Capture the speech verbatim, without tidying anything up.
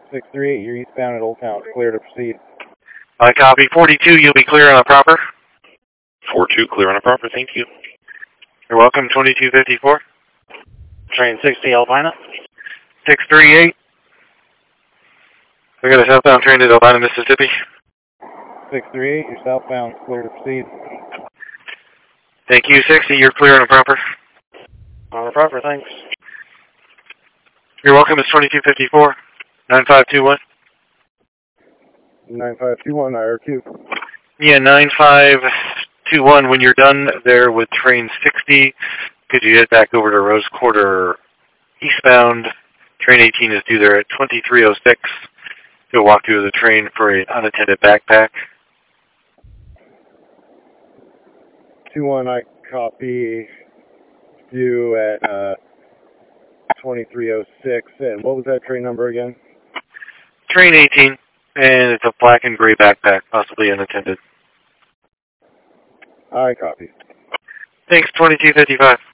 six three eight, you're eastbound at Old Town. Clear to proceed. I copy. forty-two, you'll be clear on a proper. four two, clear on a proper, thank you. You're welcome, twenty-two fifty-four. Train sixty, Albina. six three eight. We got a southbound train to Albina, Mississippi. six three eight, you're southbound. Clear to proceed. Thank you, sixty, you're clear on a proper. On a proper, thanks. You're welcome, it's twenty-two fifty-four. nine five two one. nine five two one, I R Q. Yeah, nine five two one. When you're done there with train sixty, could you head back over to Rose Quarter eastbound? Train eighteen is due there at twenty-three oh six. He'll walk you to the train for an unattended backpack. two one, I copy you at uh, twenty-three oh six. And what was that train number again? Train eighteen, and it's a black and gray backpack, possibly unattended. I copy. Thanks, twenty-two fifty-five.